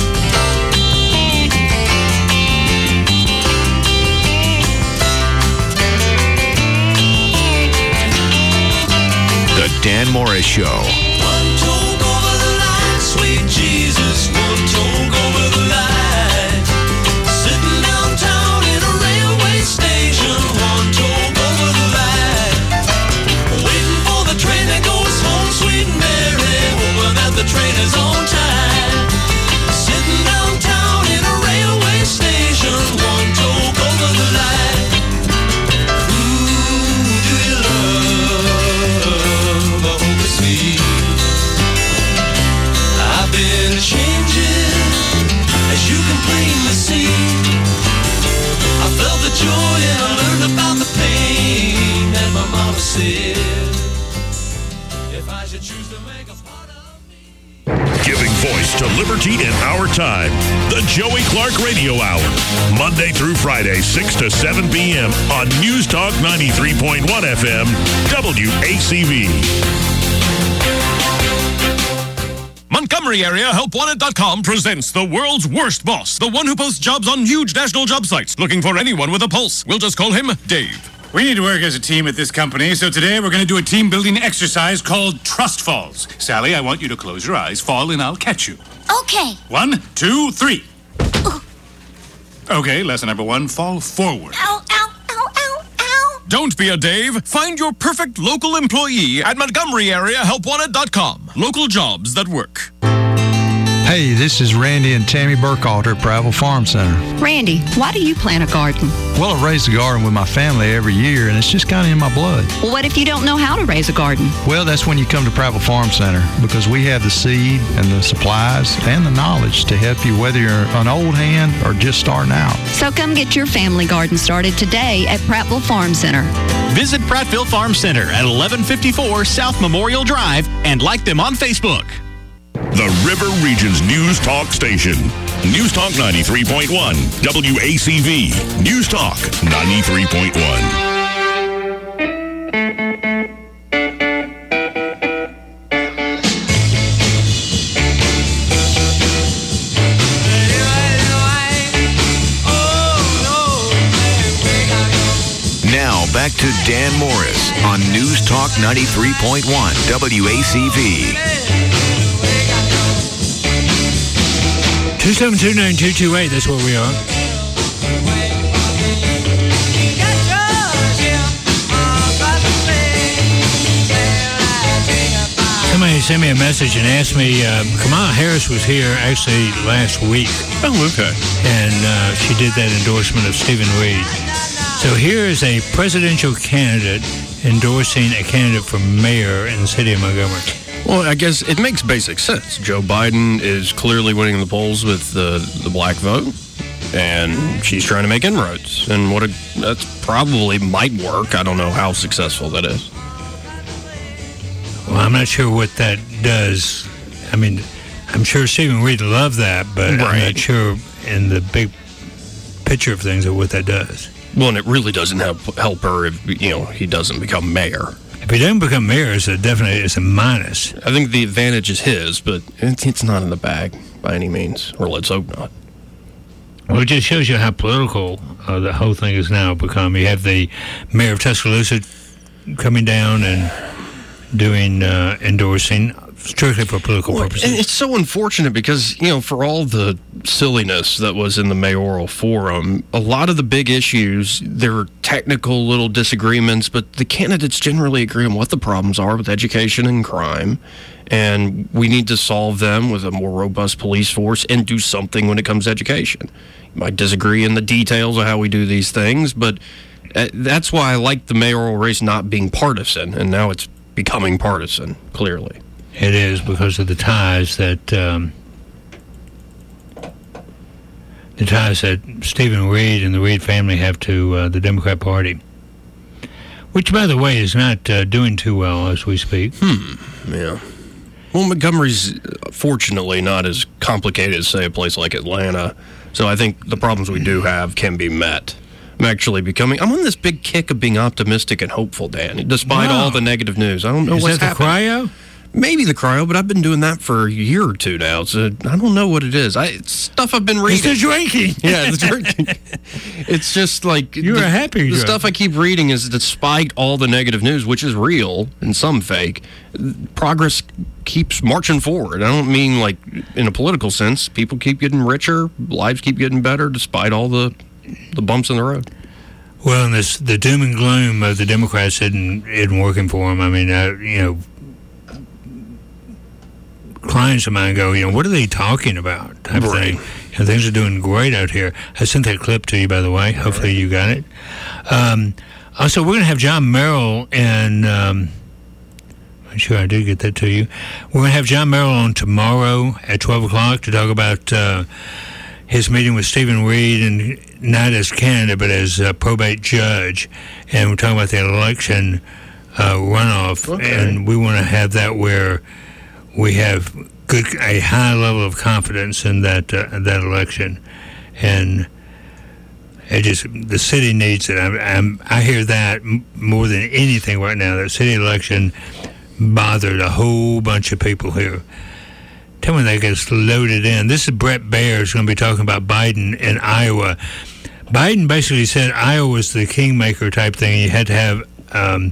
The Dan Morris Show. One toke over the line, sweet Jesus. One toke over the line. Sitting downtown in a railway station. One toke over the line. Waiting for the train that goes home, sweet Mary. Hoping that the train is on time. Sitting downtown in a railway station. One toke over the line. Who do you love? I've been changing, as you can plainly see. I felt the joy and I learned about the pain that my mama said. If I should choose to make a part of me. Giving voice to liberty in our time. The Joey Clark Radio Hour. Monday through Friday, six to seven p.m. on News Talk ninety-three point one F M, W A C V. Montgomery Area Help Wanted dot com presents the world's worst boss, the one who posts jobs on huge national job sites, looking for anyone with a pulse. We'll just call him Dave. We need to work as a team at this company, so today we're going to do a team-building exercise called Trust Falls. Sally, I want you to close your eyes, fall, and I'll catch you. Okay. One, two, three. Okay, lesson number one, fall forward. Ow, ow, ow, ow, ow. Don't be a Dave. Find your perfect local employee at Montgomery Area Help Wanted dot com. Local jobs that work. Hey, this is Randy and Tammy Burkhalter at Prattville Farm Center. Randy, why do you plant a garden? Well, I raise a garden with my family every year, and it's just kind of in my blood. Well, what if you don't know how to raise a garden? Well, that's when you come to Prattville Farm Center, because we have the seed and the supplies and the knowledge to help you, whether you're an old hand or just starting out. So come get your family garden started today at Prattville Farm Center. Visit Prattville Farm Center at eleven fifty-four South Memorial Drive and like them on Facebook. The River Region's News Talk station. News Talk ninety-three point one, W A C V. News Talk ninety-three point one. Now back to Dan Morris on News Talk ninety-three point one, W A C V. two seven two, nine two two eight, that's where we are. Somebody sent me a message and asked me, uh, Kamala Harris was here actually last week. Oh, okay. And uh, she did that endorsement of Stephen Reed. So here is a presidential candidate endorsing a candidate for mayor in the city of Montgomery. Well, I guess it makes basic sense. Joe Biden is clearly winning the polls with the, the black vote, and she's trying to make inroads. And what a, that's probably might work. I don't know how successful that is. Well, I'm not sure what that does. I mean, I'm sure Stephen Reed loved that, but right. I'm not sure in the big picture of things of what that does. Well, and it really doesn't help help her if, you know, he doesn't become mayor. If he doesn't become mayor, it's a definitely it's a minus. I think the advantage is his, but it's, it's not in the bag by any means, or let's hope not. Well, it just shows you how political uh, the whole thing has now become. You have the mayor of Tuscaloosa coming down and doing uh, endorsing strictly for political Well, purposes. and it's so unfortunate because, you know, for all the silliness that was in the mayoral forum, a lot of the big issues, there are technical little disagreements, but the candidates generally agree on what the problems are with education and crime, and we need to solve them with a more robust police force and do something when it comes to education. You might disagree in the details of how we do these things, but uh, that's why I like the mayoral race not being partisan, and now it's becoming partisan, clearly. It is because of the ties that um, the ties that Stephen Reed and the Reed family have to uh, the Democrat Party, which, by the way, is not uh, doing too well as we speak. Hmm. Yeah. Well, Montgomery's fortunately not as complicated as, say, a place like Atlanta. So I think the problems we do have can be met. I'm actually becoming. I'm on this big kick of being optimistic and hopeful, Dan, despite Wow. all the negative news. I don't know Is what's that the happening. cryo? Maybe the cryo, but I've been doing that for a year or two now, so I don't know what it is. I, it's stuff I've been reading. It's the drinking. Yeah, the drinking. It's just like You're the, a happy The drunk. stuff I keep reading is, despite all the negative news, which is real and some fake, progress keeps marching forward. I don't mean like in a political sense. People keep getting richer, lives keep getting better, despite all the the bumps in the road. Well, and this the doom and gloom of the Democrats isn't, isn't working for them. I mean, uh, you know, clients of mine go, you know, what are they talking about? Type of Right. thing. You know, things are doing great out here. I sent that clip to you, by the way. Hopefully you got it. Um, also, we're going to have John Merrill and. Um, I'm sure I did get that to you. We're going to have John Merrill on tomorrow at twelve o'clock to talk about uh, his meeting with Stephen Reed, and not as candidate, but as a probate judge. And we're talking about the election uh, runoff. Okay. And we want to have that where we have good, a high level of confidence in that uh, that election. And it just, the city needs it. I'm, I'm, I hear that m- more than anything right now. That city election bothered a whole bunch of people here. Tell me that gets loaded in. This is Brett Baer who's going to be talking about Biden in Iowa. Biden basically said Iowa was the kingmaker type thing. You had to have um,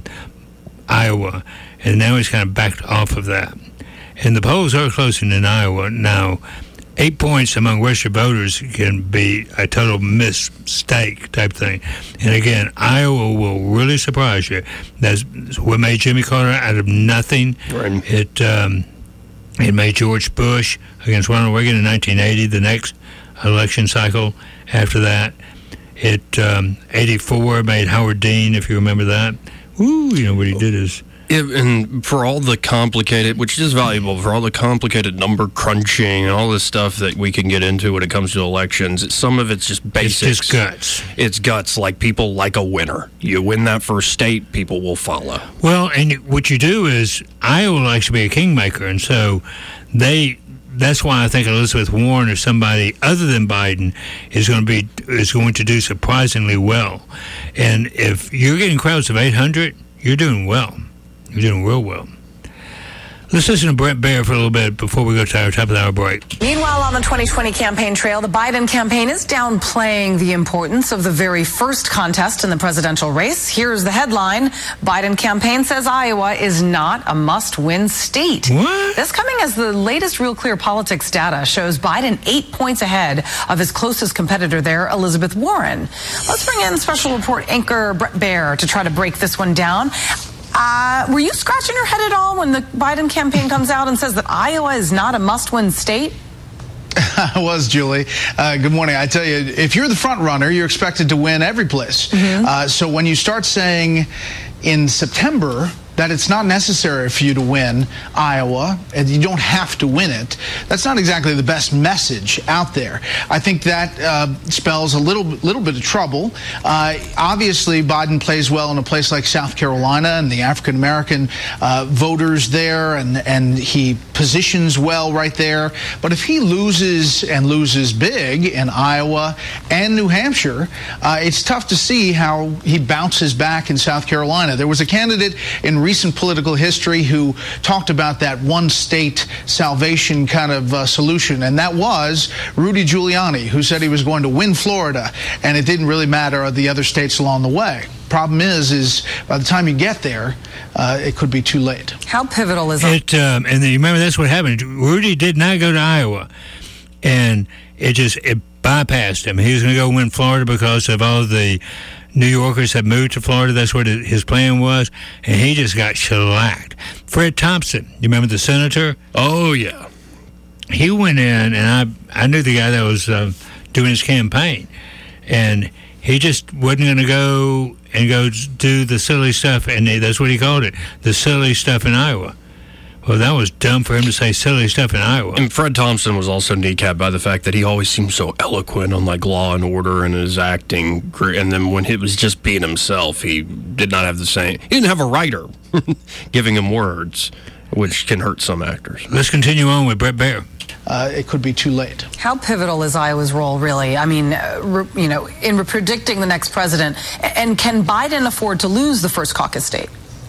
Iowa. And now he's kind of backed off of that. And the polls are closing in Iowa now. Eight points among registered voters can be a total mistake type thing. And again, Iowa will really surprise you. That's what made Jimmy Carter out of nothing. Right. It um, it made George Bush against Ronald Reagan in nineteen eighty, the next election cycle after that. It um, eighty-four made Howard Dean, if you remember that. Ooh, you know what he did is... It, and for all the complicated, which is valuable, for all the complicated number crunching and all this stuff that we can get into when it comes to elections, some of it's just basics. It's just guts. It's guts, like people like a winner. You win that first state, people will follow. Well, and what you do is Iowa likes to be a kingmaker, and so they. That's why I think Elizabeth Warren or somebody other than Biden is going to be is going to do surprisingly well. And if you're getting crowds of eight hundred, you're doing well. You're doing real well. Let's listen to Brett Baer for a little bit before we go to our top of the hour break. Meanwhile, on the twenty twenty campaign trail, the Biden campaign is downplaying the importance of the very first contest in the presidential race. Here's the headline. Biden campaign says Iowa is not a must-win state. What? This coming as the latest Real Clear Politics data shows Biden eight points ahead of his closest competitor there, Elizabeth Warren. Let's bring in special report anchor Brett Baer to try to break this one down. Uh, were you scratching your head at all when the Biden campaign comes out and says that Iowa is not a must-win state? I was, Julie. Uh, good morning. I tell you, if you're the front runner, you're expected to win every place. Mm-hmm. Uh, so when you start saying in September that it's not necessary for you to win Iowa, and you don't have to win it, that's not exactly the best message out there. I think that uh, spells a little little bit of trouble. Uh, obviously, Biden plays well in a place like South Carolina and the African American uh, voters there, and and he positions well right there. But if he loses and loses big in Iowa and New Hampshire, uh, it's tough to see how he bounces back in South Carolina. There was a candidate in recent political history who talked about that one state salvation kind of uh, solution, and that was Rudy Giuliani, who said he was going to win Florida, and it didn't really matter the other states along the way. Problem is, is by the time you get there, uh, it could be too late. How pivotal is it? Um, and then you remember that's what happened. Rudy did not go to Iowa, and it just it bypassed him. He was going to go win Florida because of all the New Yorkers had moved to Florida. That's what his plan was, and he just got shellacked. Fred Thompson, you remember the senator? Oh yeah, he went in, and I I knew the guy that was uh, doing his campaign, and he just wasn't going to go and go do the silly stuff, and that's what he called it, the silly stuff in Iowa. Well, that was dumb for him to say silly stuff in Iowa. And Fred Thompson was also kneecapped by the fact that he always seemed so eloquent on like Law and Order and his acting. And then when he was just being himself, he did not have the same. He didn't have a writer giving him words, which can hurt some actors. Let's continue on with Bret Baier. Uh, it could be too late. How pivotal is Iowa's role, really? I mean, uh, re, you know, in predicting the next president, and can Biden afford to lose the first caucus state?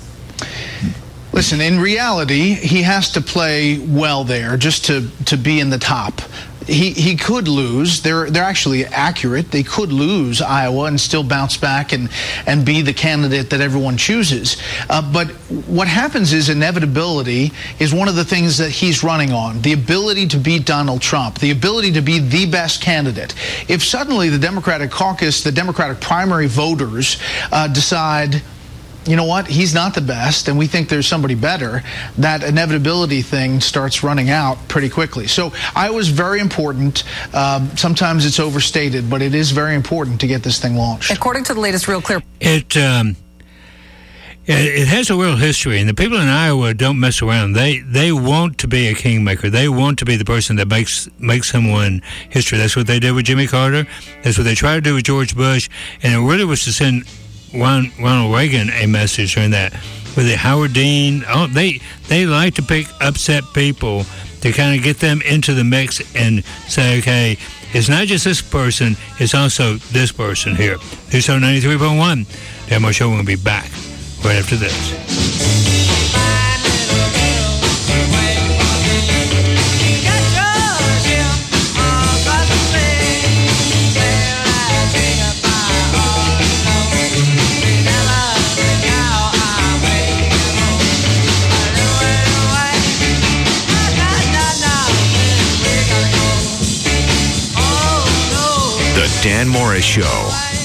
Listen, in reality, he has to play well there just to, to be in the top. He he could lose. They're they're actually accurate. They could lose Iowa and still bounce back and and be the candidate that everyone chooses. Uh, but what happens is inevitability is one of the things that he's running on. The ability to beat Donald Trump, the ability to be the best candidate. If suddenly the Democratic caucus, the Democratic primary voters uh, decide, you know what, he's not the best, and we think there's somebody better, that inevitability thing starts running out pretty quickly. So Iowa's very important. Um, sometimes it's overstated, but it is very important to get this thing launched. According to the latest Real Clear... It, um, it, it has a real history, and the people in Iowa don't mess around. They they want to be a kingmaker. They want to be the person that makes, makes someone history. That's what they did with Jimmy Carter. That's what they tried to do with George Bush, and it really was to send Ronald Reagan a message during that with the Howard Dean. Oh, they they like to pick upset people to kind of get them into the mix and say, okay, it's not just this person, it's also this person here. This is ninety-three point one. Dan Moore Show will be back right after this. The Dan Morris Show.